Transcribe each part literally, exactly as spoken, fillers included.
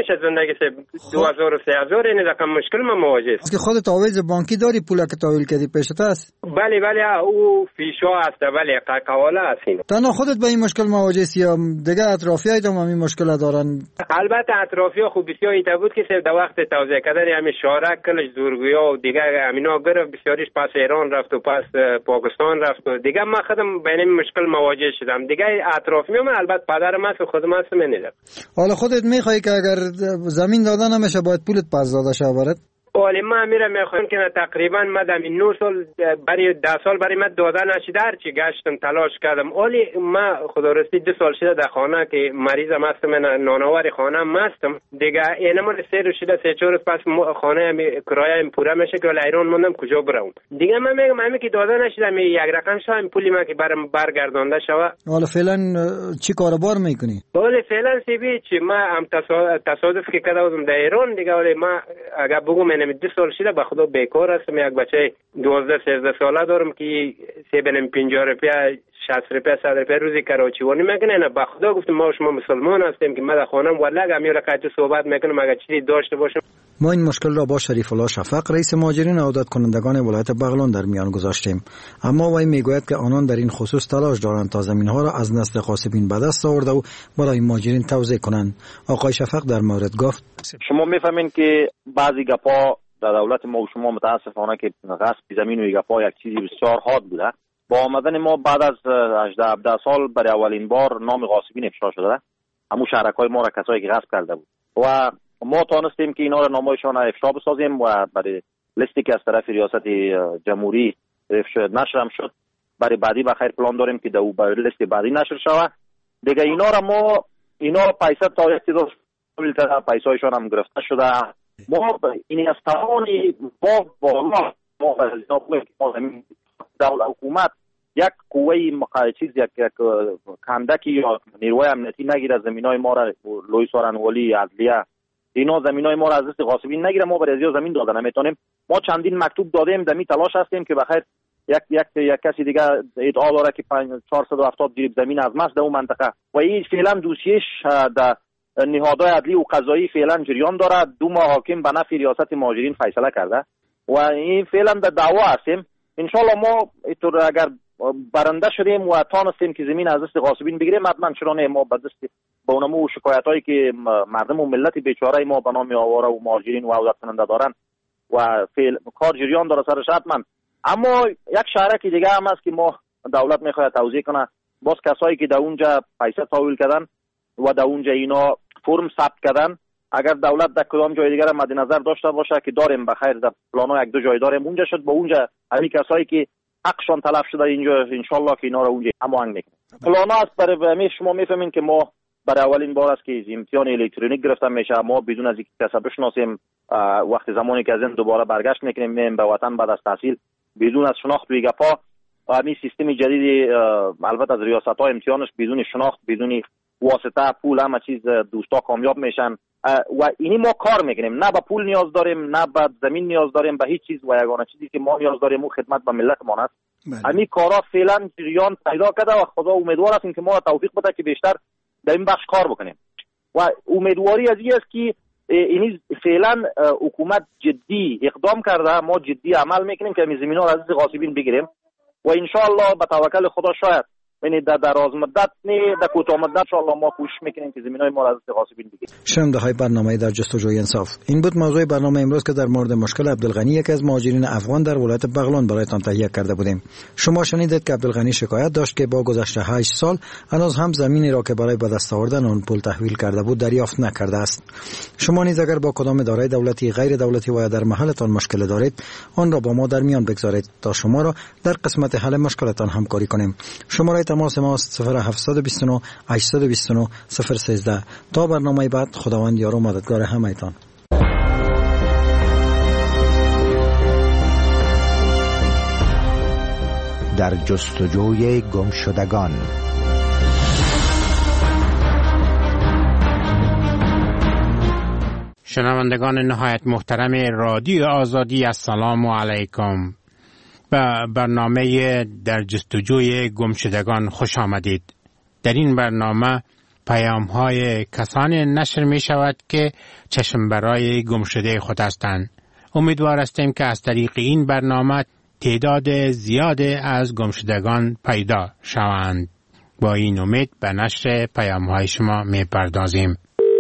میشه زندگی سه دو هزار و سه هزار این رقم مشکل ما مواجه است. که خودت تعویض بانکی داری پول که تحویل کردی پیشت است؟ بله بله او فیشا است، بله قواله است. این تنها خودت به این مشکل مواجه هستی یا دیگه اطرافیایت هم این مشکل دارن؟ البته اطرافیا خوب بسیار ایتا بود که در وقت توزیع کردن همین شارک کلش زورگویا و دیگه همینا گرفت بسیاریش پس ایران رفت و پس پاکستان رفت و دیگه ما خودم به این مشکل مواجه شدم. دیگه اطرافیام البته پدرم است و خودم است منیدم. حالا خودت میخوای که اگر زمین دادن نمیشه باید پولت پس داده شه برات؟ ولی ما میرم میخوام که تقریبا مدام این نه سال برای ده سال برای من داده نشده، هرچی گشتم تلاش کردم. ولی ما خدا راستی دو سال شده در خانه که مریضم هستم، من نانوار خانه هستم دیگه. اینم سه روز شده سه چهار روز پس خانه کرایه پوره میشه که ایران موندم کجا برم دیگه. من میگم همین که داده نشده می یک رقم شاید پولی ما که برام برگردانده شوه. حالا فعلا چی کاروبار میکنی؟ ولی فعلا سیبی چی ما هم تصادف که کرده بودم در ایران دیگه. ولی ما اگر بگم من دو سال شده به خدا بیکار هستم. یک بچه دوازده سیزده ساله دارم که سی بنم پنجاه روپیه شصت روپیه صد روپیه روزی کراچیوانی میکنه. نه به خدا گفتم ما شما مسلمان هستیم که من در خانم ولله همین رقم صحبت میکنم اگر چیزی داشته باشم. ما این مشکل را با شریف الله شفق رئیس مهاجرین عودت کنندگان ولایت بغلان در میان گذاشتیم، اما وی میگوید که آنان در این خصوص تلاش دارند تا زمین‌ها را از نسل غاصبین به دست آورده و برای مهاجرین توزیع کنند. آقای شفق در مورد گفت شما میفهمین که بعضی گپا در دولت ما و شما متاسفانه که غصب زمین و گپا یک چیزی بسیار حاد بوده. با آمدن ما بعد از هجده هفده سال برای اولین بار نام غاصبین افشا شده. همون شرکای ما را کسایی که غصب کرده بود و ما تانستیم که اینا را نامایشان افشا بسازیم و برای لیستی که از طرف ریاست جمهوری نشر هم شد برای بعدی بخیر پلان داریم که دو برای لیست بعدی نشر شود دیگه. اینا را ما اینا پیسه تا اقتدار پیسایشان هم گرفته شده. ما این از توانی ما بالا ما دولت حکومت یک قوه چیز یک یک کندکی یا نیروی امنیتی نگیره زمینای ما را لوی سارنوالی عدلیه اینا زمینای ما را از دست غاصبین نگیره. ما برای زیاد زمین داده نمیتونیم. ما چندین مکتوب دادیم دمی تلاش هستیم که بخیر یک یک یک کسی دیگه ادعا داره که چهارصد و هفتاد جریب زمین از ماست در اون منطقه و این فعلا دوسیش در نهادهای عدلی و قضایی فعلا جریان داره. دو ماه حاکم به نفع ریاست مهاجرین فیصله کرده و این فعلا در دعوا هستیم. ان شاء الله ما اینطور اگر برنده شدیم و تانستیم که زمین از دست غاصبین بگیریم حتما چرا نه ما به دست با اونمو شکایتایی که مردم و ملت بیچاره ما به نام آواره و مهاجرین و عودت کننده دارن و فعل کار جریان داره سرش حتما. اما یک شهرک دیگه هم هست که ما دولت میخواد توزیع کنه. باز کسایی که در اونجا پیسه تحویل کردن و در اونجا اینا فرم ثبت کردن اگر دولت در کدام جای دیگر مد نظر داشته باشه که داریم بخیر در پلانا یک دو جای داریم اونجا شد با اونجا همین کسایی که حقشان تلف شده اینجا ان شاء الله که اینا رو اونجا هماهنگ میکنیم. پلانا است برای شما میفهمین که ما برای اولین بار است که امتحان الکترونیک گرفته میشه. ما بدون از اینکه کسا بشناسیم وقتی زمانی که از این دوباره برگشت میکنیم میم به وطن بعد از تحصیل بدون از شناخت و گپا همین سیستم جدید البته از ریاست‌ها امتحانش بدون شناخت بدون واسطه پول همه چیز دوستا کامیاب میشن و اینی ما کار میکنیم. نه به پول نیاز داریم نه به زمین نیاز داریم به هیچ چیز و یگانه چیزی که ما نیاز داریم اون خدمت به ملت ما است. همین کارا فعلا جریان پیدا کرده و خدا امیدوار هستیم که ما توفیق بده که بیشتر در این بخش کار بکنیم و امیدواری از این است که این فعلا حکومت جدی اقدام کرده. ما جدی عمل میکنیم که این زمینا را از غاصبین بگیریم و ان شاء الله به توکل خدا شاید یعنی در دراز مدت نه در کوتاه مدت ان شاء الله ما کوشش میکنیم که زمینای ما را از غاصبین بگیریم. شنونده های برنامه در جستجوی انصاف، این بود موضوع برنامه امروز که در مورد مشکل عبدالغنی یکی از مهاجرین افغان در ولایت بغلان برایتان تهیه کرده بودیم. شما شنیدید که عبدالغنی شکایت داشت که با گذشت هشت سال هنوز هم زمینی را که برای به دست آوردن آن پول تحویل کرده بود دریافت نکرده است. شما نیز اگر با کدام اداره دولتی غیر دولتی و یا در محلتان مشکل دارید آن را با ما در میان بگذارید تا شما را در قسمت حل مشکلتان همکاری کنیم. شماره تماس ما صفر هفت دو نه هشت دو نه صفر یک سه. تا برنامه بعد خداوند یار و مددگار همه‌تان. در جستجوی گمشدگان. شنوندگان نهایت محترم رادیو آزادی السلام علیکم. به برنامه در جستجوی گمشدگان خوش آمدید. در این برنامه پیام های کسانی نشر می شود که چشم برای گم شده خود هستند. امیدوار هستیم که از طریق این برنامه تعداد زیاد از گمشدگان پیدا شوند. با این امید به نشر پیام های شما می پردازیم.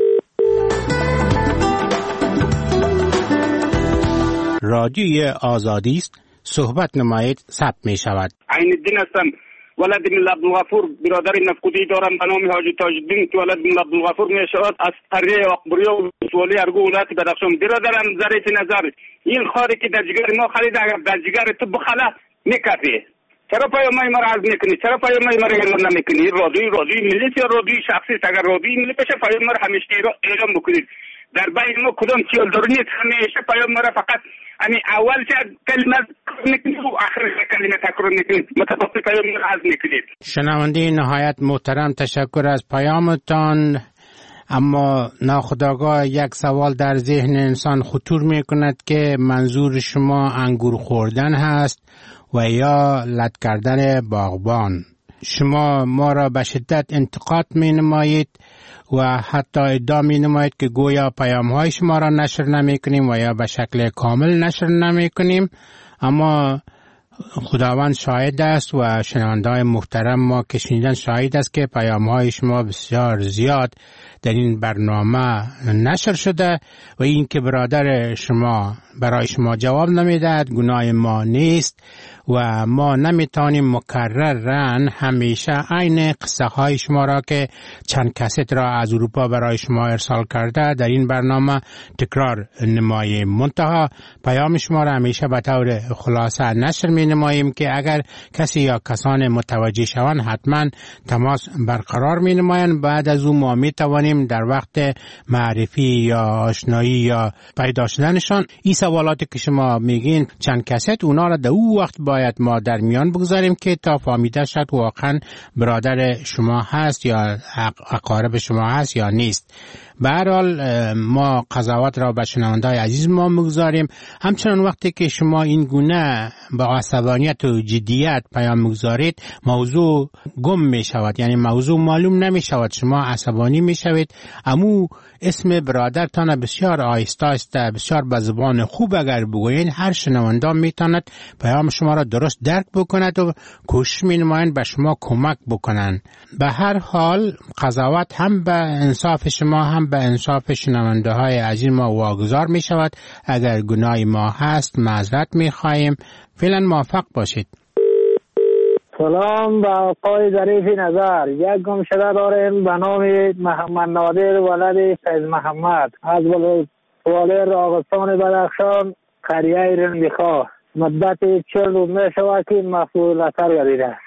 رادیوی آزادی است. صحبت نمایید ثبت می شود. عین الدین هستم. ولد بن عبدالغفور برادر نفقودی دارم به نام حاجی تاج‌الدین که ولد بن عبدالغفور می شود از قریه اقبریه و سوالی ارگو ولایت بدخشان. برادرم ظریف نظر این خاری که در جگر ما خرید اگر در جگر تو بخلا میکفی. چرا پیامای ما را عرض میکنی؟ چرا پیامای ما را اعلام نمیکنی؟ رادیوی رادیوی ملی یا رادیوی شخصی؟ اگر رادیوی ملی باشه پیام ما را همیشه اعلام بکنید. در بین ما کدام چیل دور نیست، همیشه پیام ما را فقط یعنی اول چه کلمه میکنید و آخر کلمه تکرار میکنید، متفاوت پیام ما را عرض میکنید. شنونده نهایت محترم، تشکر از پیامتان. اما ناخودآگاه یک سوال در ذهن انسان خطور میکند که منظور شما انگور خوردن هست و یا لط کردن باغبان. شما ما را به شدت انتقاد می نمایید و حتی ادعا می نمایید که گویا پیام های شما را نشر نمی کنیم و یا به شکل کامل نشر نمی کنیم. اما خداوند شاهد است و شنونده‌های محترم ما که شنیدن شاهد است که پیام های شما بسیار زیاد در این برنامه نشر شده و این که برادر شما برای شما جواب نمیدهد گناه ما نیست و ما نمیتونیم مکررن همیشه عین قصه های شما را که چند کست را از اروپا برای شما ارسال کرده در این برنامه تکرار نماییم. منتها پیام شما را همیشه به طور خلاصه نشر می نماییم که اگر کسی یا کسان متوجه شوند حتما تماس برقرار می نمایند. بعد از اون ما می توانیم در وقت معرفی یا آشنایی یا پیدا شدنشان این سوالاتی که شما میگین چند کست اونا را در او وقت باید ما در میان بگذاریم که تا فهمیده شد واقعا برادر شما هست یا اقارب شما هست یا نیست. به هر حال ما قضاوت را به شنونده‌های عزیز ما میگذاریم. همچنان وقتی که شما این گونه با عصبانیت و جدیت پیام میگذارید موضوع گم می شود، یعنی موضوع معلوم نمی شود، شما عصبانی می شوید. امو اسم برادرتان بسیار آهسته است، بسیار به زبان خوب اگر بگویید هر شنونده میتواند پیام شما را درست درک بکند و کوشش می نمایند به شما کمک بکنند. به هر حال قضاوت هم به انصاف شما هم به انصاف شنونده های عزیز ما واگذار می شود. اگر گناهی ما هست معذرت می خواهیم. فعلا موفق باشید. سلام به آقای ظریف نظر. یک گمشده داریم به نام محمد نادر ولد فیض محمد از ولایت راغستان بدخشان قریه رندیخا. مدت چهل روز می شود که مفعول اثر گردیده.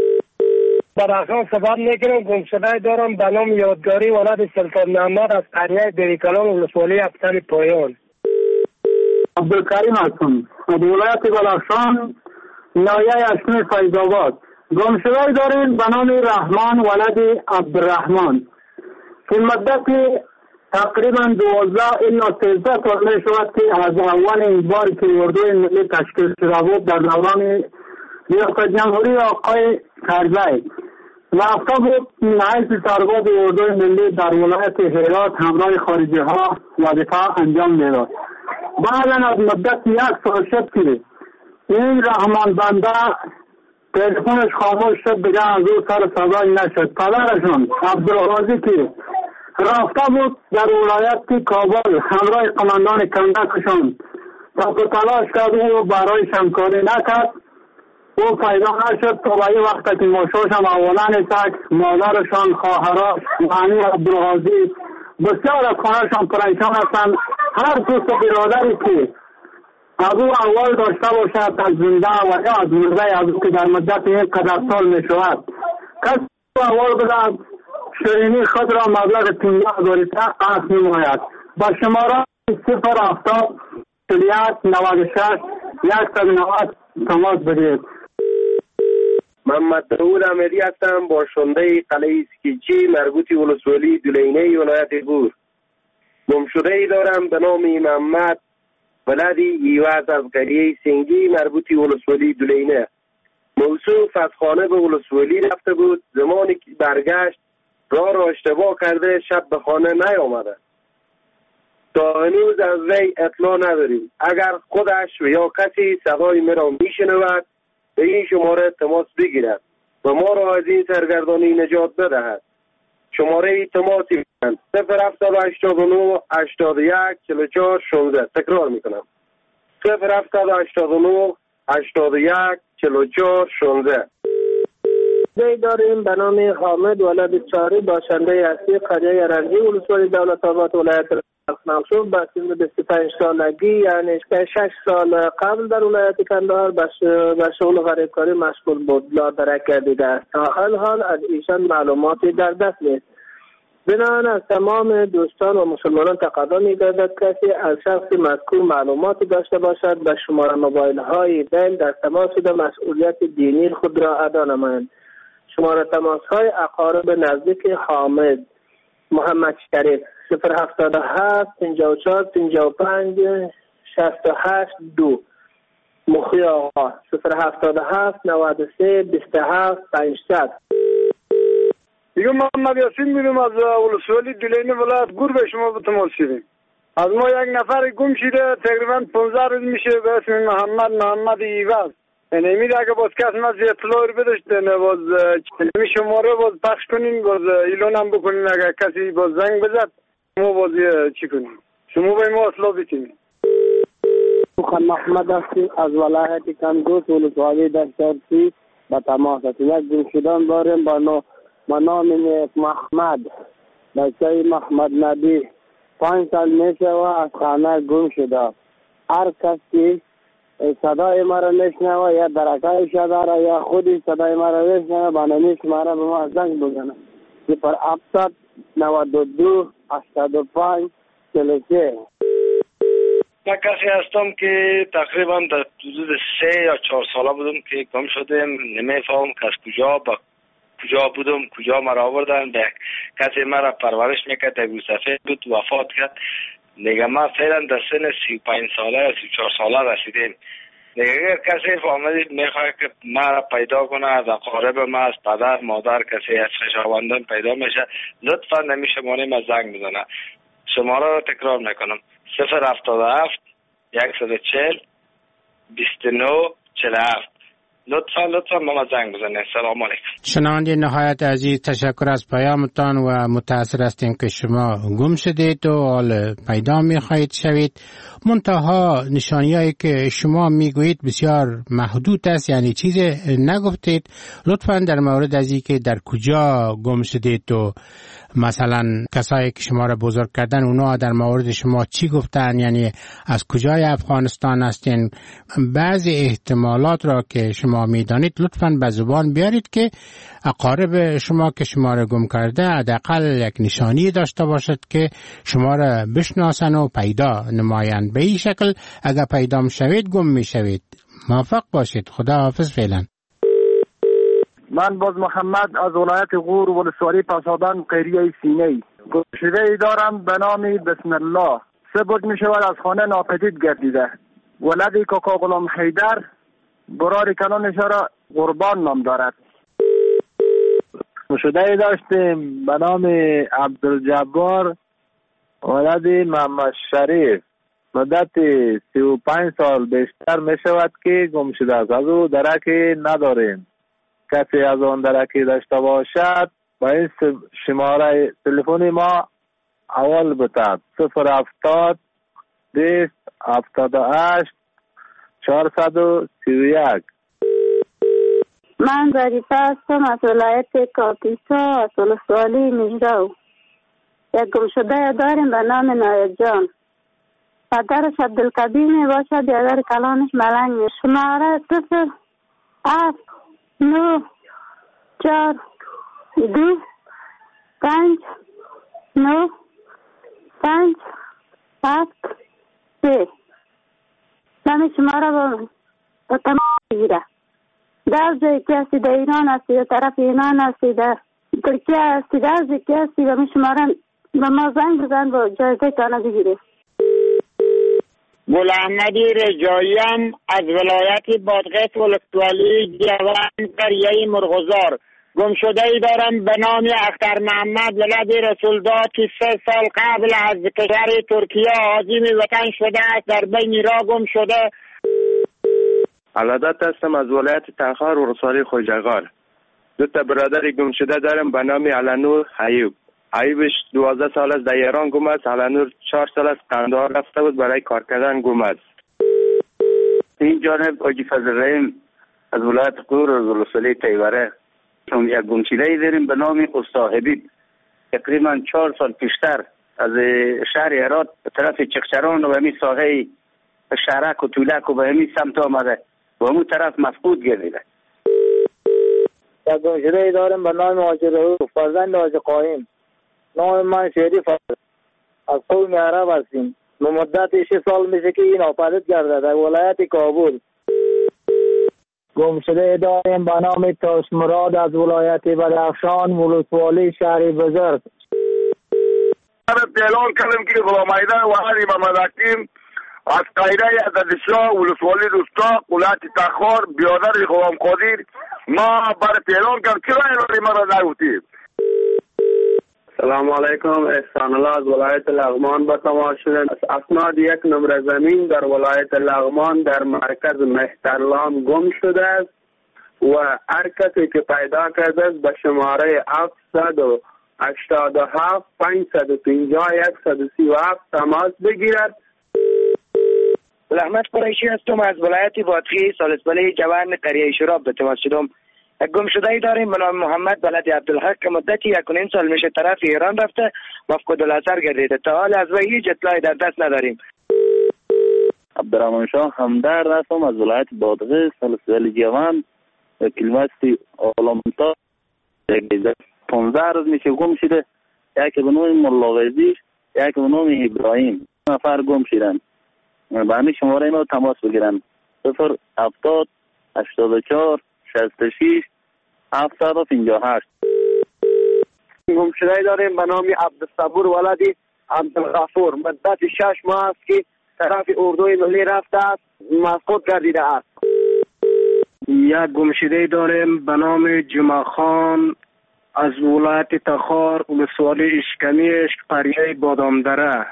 بدخشان صحبت میکنم. گمشده دارم به نام یادگاری ولد سلطان محمد از قریه دریکلام ولسوالی افسر پایان. عبدالکریم هستم از ولایت بدخشان ناحیه اشمی فیض‌آباد. گمشده داریم به نام رحمان ولد عبدالرحمن که مدت تقریبا دوازده الی سیزده سال می شود که از اول این بار که اردوی ملی تشکیل شده بود در دوران ریاست جمهوری آقای کرزی رفته بود حیث سرباز اردوی ملی در ولایت هرات همراه خارجی ها وظیفه انجام میداد. بعدا از مدت یک سال شد که این رحمان بنده تلفنش خاموش شد، دیگه از او سر صدایی نشد. پدرشون عبدالغازی که رفته بود در ولایت کابل همراه قماندان کندکشون تا به تلاش کرد او برای شمکاری نکرد، او پیدا نشد. تا به این وقت که ماشوشم اولان سک مادرشان خواهرش معنی عبدالغازی بسیار از خانهشان پریشان هستند. هر دوست برادری که از او اول داشته باشد از زنده و یا از مرده از او که در مدت این قدر سال می شود کسی اول بدهد شیرینی خود را مبلغ پنجاه هزار اصل نماید. با شماره صفر هفتاد چهل و یک نود و شش صد و نود تماس بگیرید. محمد داود امیری هستم، باشنده قلعه اسکیچی مربوطی ولسوالی دولینه ولایت گور. گمشده ای دارم به نام محمد ولد ایواز از قریه سنگی مربوطی ولسوالی دولینه. موصوف از خانه به ولسوالی رفته بود. زمانی که برگشت راه را اشتباه کرده، شب به خانه نیامده. تا هنوز از وی اطلاع نداریم. اگر خودش و یا کسی صدای مرا میشنود به این شماره تماس بگیرد و ما را از این سرگردانی نجات بدهد. شماره تماسی بگیرد صفر هفتصد و هشتاد و نه هشتاد و یک چهل و چهار شانزده. تکرار میکنم صفر هفتصد و هشتاد و نه هشتاد و یک چهل و چهار شانزده. دی داریم به نام حامد ولد چاری باشنده اصلی قریه رنجی ولسوالی دولت آباد ولایت منصور به سن بیست و پنج سالگی یعنی شش سال قبل در ولایت کندهار به شغل غریبکاری مشغول بود. لادرک گردیده است. تا حال حال از ایشان معلوماتی در دست نیست. بنابراین از تمام دوستان و مسلمانان تقاضا می‌گردد کسی از شخص مذکور معلوماتی داشته باشد به شماره موبایل های بیل در تماس شده مسئولیت دینی خود را ادا نمایند. شماره تماس های اقارب نزدیک حامد محمد شریف صفر هفتاد و هفت پنجاه و چهار پنجاه و پنج شصت و هشت دو. مخی آقا صفر هفتاد و هفت نود و سه بیست و هفت پانصد. دیگه محمد یاسین بودیم از ولسوالی دلین ولایت گور به شما به تماس شدیم. از ما یک نفر گم شده تقریبا پانزده روز میشه به اسم محمد محمد ایواز. یعنی میده اگه باز کس نزد اطلاع رو بداشت نه باز می شماره باز پخش کنین باز ایلان هم بکنین اگر کسی باز زنگ بزد ما باز چی کنیم شما به ما اطلاع بتین. خان محمد هستی از ولایت کندوز ولسوالی دشترسی به تماس هستی. یک گم شدن داریم با نام با نام محمد بچه محمد نبی پنج سال میشه و از خانه گم شده. هر کسی صدای ما را نشنوه یا درکایش داره یا خودی صدای ما را نشنوه با نمی شماره به ما زنگ بزنه صفر هفتاد نود و دو هشتاد و پنج چهل و سه. من کسی هستم که تقریبا در حدود سه یا چهار ساله بودم که گم شدم. نمیفهم که از کجا با کجا بودم کجا مرا آوردن. به کسی مرا پرورش میکرد یک سفید بود وفات کرد. دیگه ما فعلا در سن سی و پنج ساله یا سی و چهار ساله رسیدیم. دیگه اگر کسی فهمید میخواه که ما را پیدا کنه از اقارب ما از پدر مادر کسی از خویشاوندان پیدا میشه لطفا نمی شماره ما زنگ بزنه. شماره را تکرار میکنم صفر هفتاد و هفت صد و چهل بیست و نه چهل و هفت. لطفا لطفا ما زنگ بزنید. سلام علیکم. شنونده نهایت عزیز تشکر از پیامتان و متأسف هستیم که شما گم شدید و حال پیدا میخواهید شوید. منتها نشانیایی که شما میگویید بسیار محدود است یعنی چیز نگفتید. لطفا در مورد از اینکه در کجا گم شدید و مثلا کسایی که شما را بزرگ کردن اونا در مورد شما چی گفتن یعنی از کجای افغانستان هستین بعضی احتمالات را که شما میدانید لطفاً به زبان بیارید که اقارب شما که شما را گم کرده حداقل یک نشانی داشته باشد که شما را بشناسن و پیدا نمایند. به این شکل اگر پیدا میشوید گم میشوید. موفق باشید. خدا حافظ. فعلا من باز محمد از ولایت غور ولسوالی پاسابان قریه سینه گمشده ای دارم به نام بسم الله. سه بود می شود از خانه ناپدید گردیده. ولدی کاکا غلام حیدر برار کنانش را قربان نام دارد. گمشده ای داشتیم به نام عبدالجبار ولدی محمد شریف مدت سی و پنج سال بیشتر می شود که گمشده است. از او درکی نداریم. کسی از آن درکی داشته باشد با این شماره تلفنی ما اول بتد صفر هفتاد بیست هفتاد و هشت چهارصد و سی و یک. من ظریفه هستم از ولایت کاپیسا از ولسوالی مجرو. یک گمشده داریم به نام نایب جان. پدرش عبدالکبیر می باشد یادر کلانش ملنگ می. شماره صفر هفت نو چار دو پنج نو پنج هفت سه. نمی شماره با با تمام گیره. در جایی که هستی در ایران هستی یا طرف ایران هستی در ترکیه هستی در جایی که هستی و می شماره به ما زنگ بزن با جایزه تانه بگیره. گل احمدی رجاییم از ولایت بادغیس ولسوالی جوان قریه مرغزار. گم شده ای دارم به نام اختر محمد ولد رسولداد که سه سال قبل از کشور ترکیه عازم وطن شده است، در بین راه گم شده. علادت هستم از ولایت تخار و ولسوالی خوجغار. دو تا برادر گم شده دارم به نام علنور ایوب. ایوبش دوازده سال است در ایران گم است. علنور چهار سال است قندهار رفته بود برای کار کردن گم است. این جانب حاجی فضل رحیم از ولایت قور و ولسوالی تیوره. چون یک گمشده داریم به نام استاد حبیب، تقریبا چهار سال پیشتر از شهر هرات به طرف چقچران و به همین ساحه شهرک و طولک و به همین سمت آمده و همون طرف مفقود گردیده. یک گمشده داریم به نام حاجی رؤوف فرزند حاجی قایم. نام من شریف است، از قوم عرب هستیم. به مدت شش سال میشه که این ناپدید گردد در ولایت کابل. گمشده داریم به نام تاش مراد از ولایت بدخشان ولسوالی شهر بزرگ. اعلان کردم که غلامایده و علی محمد حکیم از قایره عددشاه ولسوالی رستاق ولایت تخار بیادر غلام قادر ما برات اعلان کردم. چرا اعلان ما را نگفتید؟ سلام علیکم، احسان الله از ولایت لغمان به تماس شدن. اسناد یک نمره زمین در ولایت لغمان در مرکز مهترلام گم شده است و هر کسی که پیدا کرده است به شماره هفتصد و هشتاد و هفت پانصد و پنجاه صد و سی و هفت تماس بگیرد. احمد قریشی هستم از ولایت بادغیس سالسبله جوان قریه شراب به تماس شدم. یک گمشده ای داریم به نام محمد بلد عبدالحق که مدتی یک و نیم سال میشه طرف ایران رفته مفقود الاثر گردیده. تا حال از وی هیچ اطلاعی در دست نداریم. عبدالرحمن شاه همدرد هستم از ولایت بادغیس سالسبله جوان کلمستی آلامتا. پانزده روز میشه گم شده. یکی به نام ملاوزی، یکی به نام ابراهیم. نفر گم شدن. به همین شماره اینا تماس بگیرن. صفر هفتاد هشتاد و چهار شصت و شش هفتصد و پنجاه و هشت. گمشده داریم به نام عبدالصبور ولدی عبدالغفور. مدت شش ماه است که طرف اردوی ملی رفته است، مفقود گردیده است. یک گمشده داریم به نام جمعه خان از ولایت تخار ولسوالی اشکمی قریه بادامدره.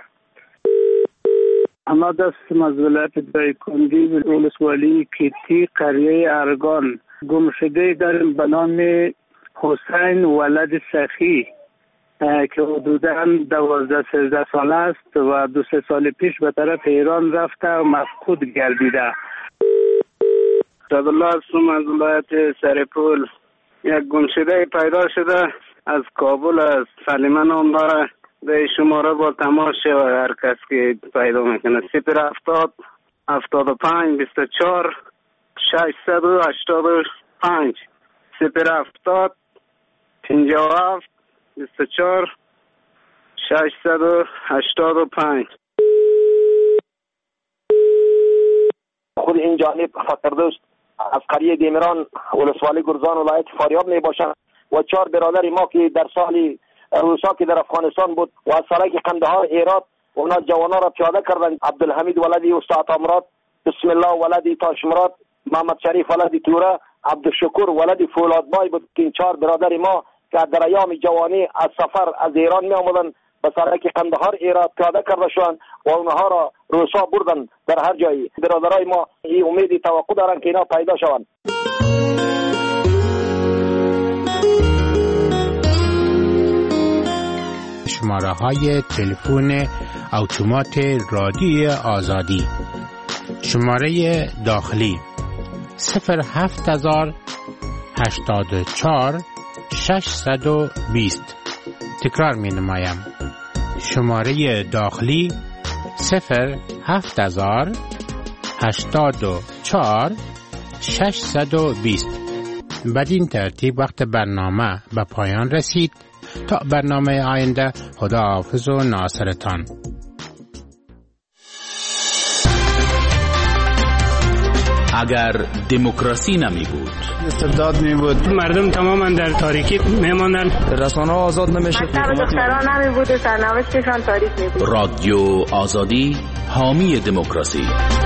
احمد هستم از ولایت دایکندی ولسوالی کیتی قریه ارگان. گمشده داریم به نام حسین ولد سخی که حدوداً دوازده سیزده سال است و دو سه سال پیش به طرف ایران رفته و مفقود گردیده. عبدالله هستم از ولایت سرپول. یک گمشده پیدا شده از کابل است، سلیمان نام داره. به شماره با تماس شود هر کس که پیدا میکنه. صفر هفتاد هفتاد و پنج بیست و چهار ششصد و هشتاد و پنج صفر هفتاد پنجاه و هفت بیست و چهار ششصد و هشتاد و پنج. خود این جانب فقردوست از قریه دیمران ولسوالی گرزان ولایت فاریاب می باشند و چهار برادر ما که در سال روسا که در افغانستان بود و از سرک قندهار هرات و اونا جوانا را پیاده کردند. عبدالحمید ولدی استاد امراد، بسم الله ولدی تاشمراد، محمد شریف ولدی توره، عبدالشکور ولدی فولادبای بود که این چهار برادر ما که در ایام جوانی از سفر از ایران می آمدند به سرک قندهار هرات پیاده کرده شدند و اونها را روسا بردن در هر جایی. برادرای ما این امیدی توقع دارند که اینا پیدا شوند. شماره های تلفن اتومات رادیوی آزادی. شماره داخلی صفر هفت هزار هشتاد و چهار ششصد و بیست. تکرار می نمایم. شماره داخلی صفر هفت هزار هشتاد و چهار ششصد و بیست. بدین ترتیب وقت برنامه به پایان رسید. تا برنامه آینده، خدا حافظ و ناصرتان. اگر دموکراسی نمی بود، استبداد می بود، مردم تماما در تاریکی می ماندن، رسانه آزاد نمیشه، مکتب دختران نمی بود و سرنوشتشان تاریک می بود. رادیو آزادی حامی دموکراسی.